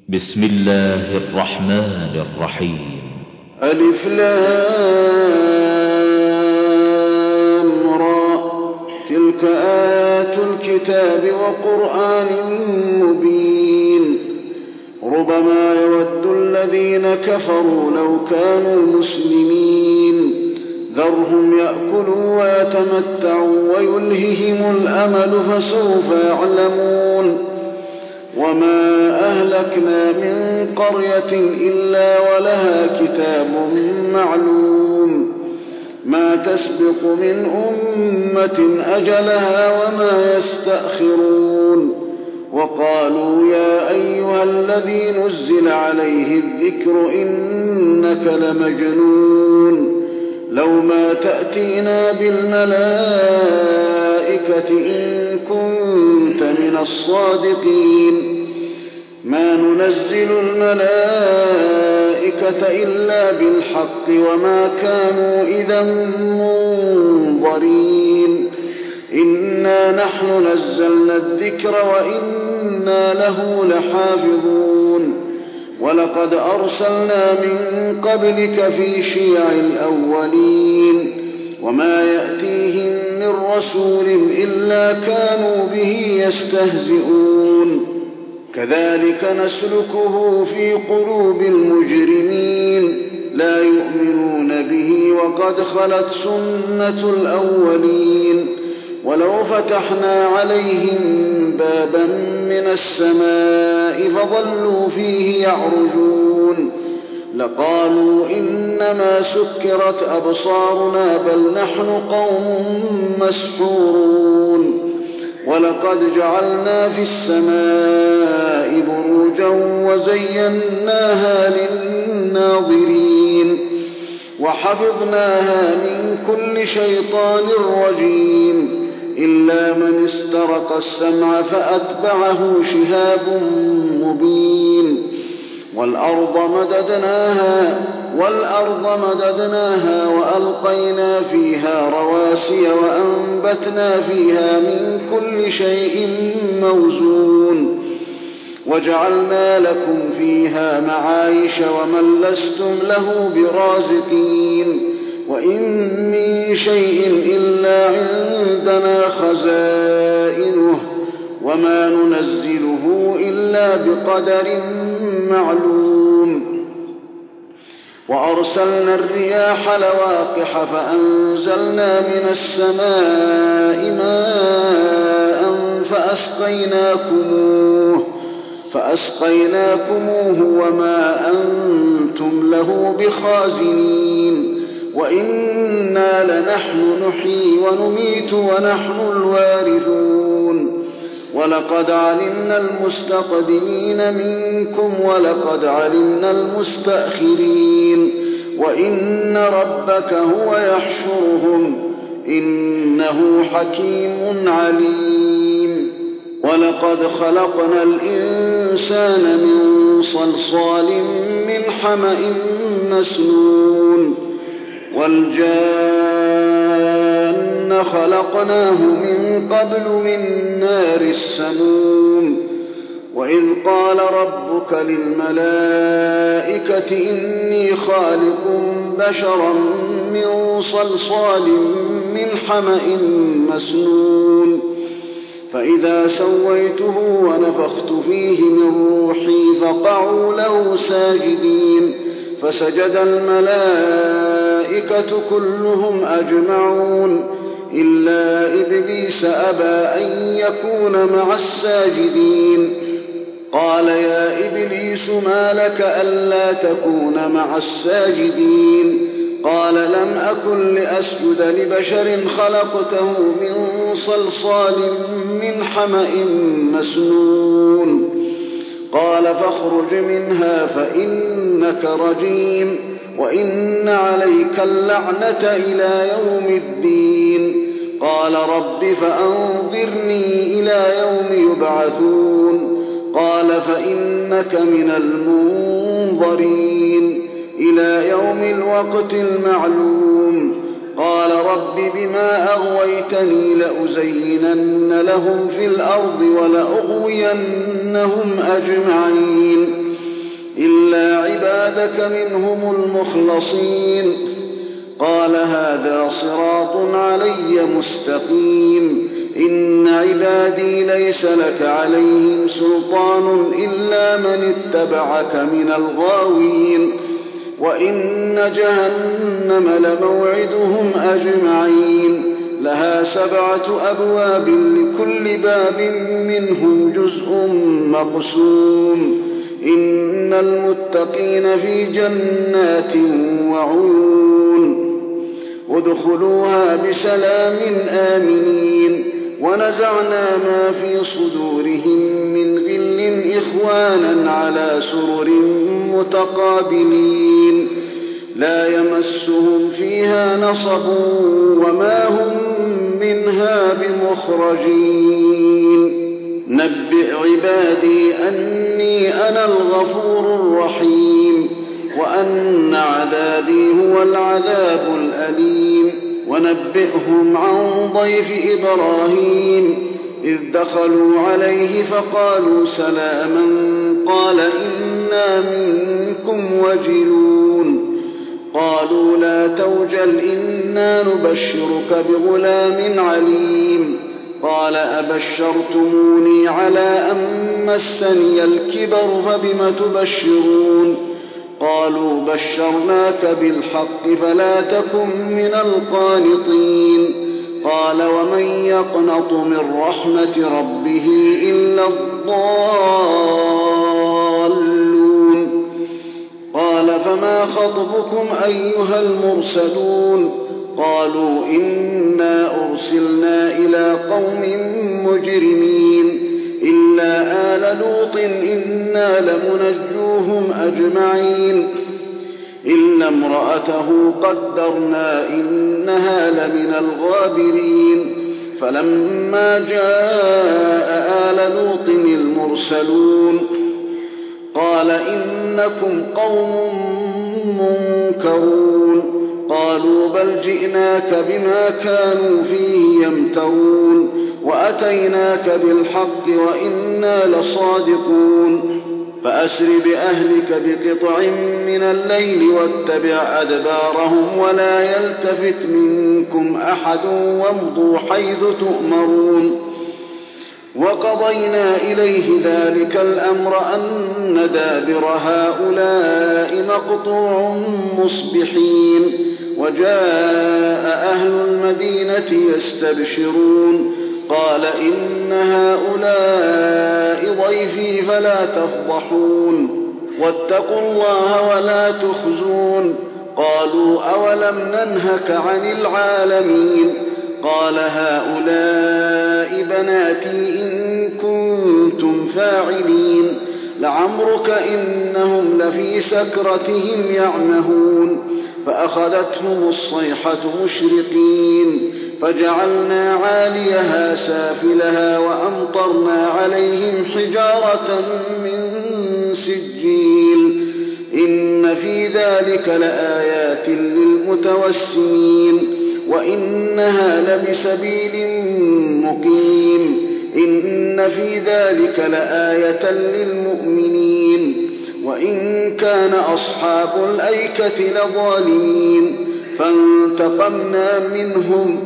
بسم الله الرحمن الرحيم. ألف لام را، تلك آيات الكتاب وقرآن مبين. ربما يود الذين كفروا لو كانوا مسلمين، ذرهم يأكلوا ويتمتعوا ويلههم الأمل فسوف يعلمون. وما أهلكنا من قرية إلا ولها كتاب معلوم، ما تسبق من أمة أجلها وما يستأخرون. وقالوا يا أيها الذي نزل عليه الذكر إنك لمجنون، لو ما تأتينا بالملائكة إن كنت من الصادقين. ما ننزل الملائكة إلا بالحق وما كانوا إذا منظرين. إنا نحن نزلنا الذكر وإنا له لحافظون. ولقد أرسلنا من قبلك في شيع الأولين، وما يأتيهم من رسول إلا كانوا به يستهزئون. كذلك نسلكه في قلوب المجرمين، لا يؤمنون به وقد خلت سنة الأولين. ولو فتحنا عليهم بابا من السماء فظلوا فيه يعرجون لقالوا إنما سكرت أبصارنا بل نحن قوم مسحورون. ولقد جعلنا في السماء بروجا وزيناها للناظرين وحفظناها من كل شيطان رجيم إلا من استرق السمع فأتبعه شهاب مبين. والأرض مددناها وألقينا فيها رواسي وأنبتنا فيها من كل شيء موزون. وجعلنا لكم فيها معايش ومن لستم له برازقين. وإن من شيء إلا عندنا خزائنه وما ننزله إلا بقدر معلوم. وأرسلنا الرياح لواقح فأنزلنا من السماء ماء فأسقيناكموه وما أنتم له بخازنين. وإنا لنحن نحيي ونميت ونحن الوارثون. ولقد علمنا المستقدمين منكم ولقد علمنا المستأخرين. وإن ربك هو يحشرهم إنه حكيم عليم. ولقد خلقنا الإنسان من صلصال من حمأ مسنون. والجان خلقناه من قبل من نار السموم. وإذ قال ربك للملائكة إني خالق بشرا من صلصال من حمأ مسنون. فإذا سويته ونفخت فيه من روحي فقعوا له ساجدين. فسجد الملائكة كلهم أجمعون إلا إبليس أبى أن يكون مع الساجدين. قال يا إبليس ما لك ألا تكون مع الساجدين؟ قال لم أكن لأسجد لبشر خلقته من صلصال من حمأ مسنون. قال فاخرج منها فإنك رجيم وإن عليك اللعنة إلى يوم الدين. قال رب فأنظرني إلى يوم يبعثون. قال فإنك من المنظرين إلى يوم الوقت المعلوم. قال رب بما أغويتني لأزينن لهم في الأرض ولأغوينهم أجمعين عبادك منهم المخلصين. قال هذا صراط علي مستقيم. إن عبادي ليس لك عليهم سلطان إلا من اتبعك من الغاوين. وإن جهنم لموعدهم أجمعين. لها 7 أبواب لكل باب منهم جزء مقسوم. إن المتقين في جنات وعيون. ادخلوها بسلام آمنين. ونزعنا ما في صدورهم من غل إخوانا على سرر متقابلين. لا يمسهم فيها نصب وما هم منها بمخرجين. نبئ عبادي أني أنا الغفور الرحيم وأن عذابي هو العذاب الأليم. ونبئهم عن ضيف إبراهيم إذ دخلوا عليه فقالوا سلاما قال إنا منكم وجلون. قالوا لا توجل إنا نبشرك بغلام عليم. قال أبشرتموني على أن مسني الكبر فبم تبشرون. قالوا بشرناك بالحق فلا تكن من القانطين. قال ومن يقنط من رحمة ربه إلا الضالون. قال فما خطبكم أيها المرسلون؟ قالوا إنا أرسلنا إلى قوم مجرمين إلا آل لوط إنا لمنجوهم أجمعين إلا امرأته قدرنا إنها لمن الغابرين. فلما جاء آل لوط المرسلون قال إنكم قوم منكرون. قالوا بل جئناك بما كانوا فيه يمترون وأتيناك بالحق وإنا لصادقون. فأسر بأهلك بقطع من الليل واتبع أدبارهم ولا يلتفت منكم أحد وامضوا حيث تؤمرون. وقضينا إليه ذلك الأمر أن دابر هؤلاء مقطوع مصبحين. وجاء أهل المدينة يستبشرون قال إن هؤلاء ضيفي فلا تفضحون واتقوا الله ولا تخزون. قالوا أولم ننهك عن العالمين؟ قال هؤلاء بناتي إن كنتم فاعلين. لعمرك إنهم لفي سكرتهم يعمهون. فأخذتهم الصيحة مشرقين فجعلنا عاليها سافلها وأمطرنا عليهم حجارة من سجيل. إن في ذلك لآيات للمتوسمين وإنها لبسبيل مقيم. إن في ذلك لآية للمؤمنين وإن كان أصحاب الأيكة لظالمين فانتقمنا منهم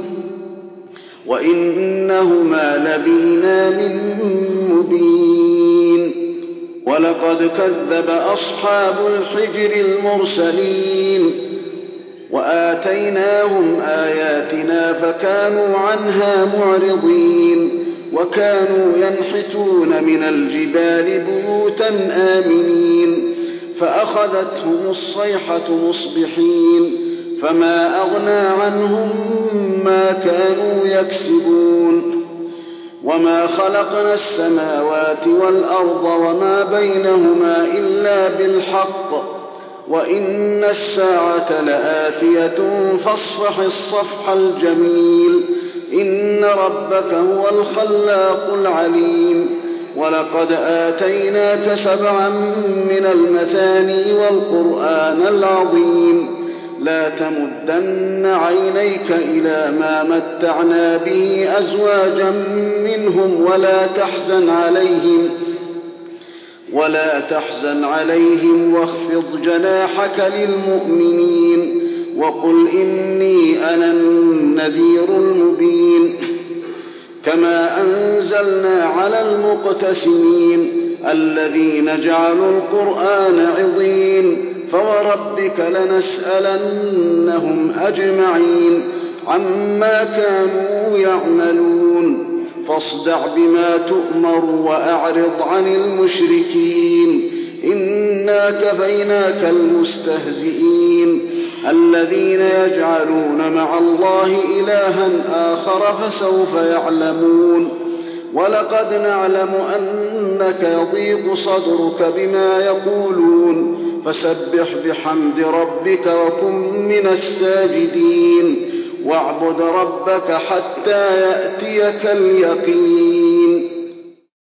وإنهما لبإمام مبين. ولقد كذب أصحاب الحجر المرسلين وآتيناهم آياتنا فكانوا عنها معرضين. وكانوا ينحتون من الجبال بيوتا آمنين فأخذتهم الصيحة مصبحين فما أغنى عنهم ما كانوا يكسبون. وما خلقنا السماوات والأرض وما بينهما إلا بالحق وإن الساعة لآتية فاصفح الصفح الجميل. إن ربك هو الخلاق العليم. ولقد آتيناك 7 من المثاني والقرآن العظيم. لا تمدن عينيك إلى ما متعنا به أزواجا منهم ولا تحزن عليهم واخفض جناحك للمؤمنين وقل إني أنا النذير المبين كما أنزلنا على المقتسمين الذين جعلوا القرآن عضين فوربك لنسألنهم أجمعين عما كانوا يعملون فاصدع بما تؤمر وأعرض عن المشركين إنا كفيناك المستهزئين الذين يجعلون مع الله إلها آخر فسوف يعلمون ولقد نعلم أنك يضيق صدرك بما يقولون فسبح بحمد ربك وكن من الساجدين واعبد ربك حتى يأتيك اليقين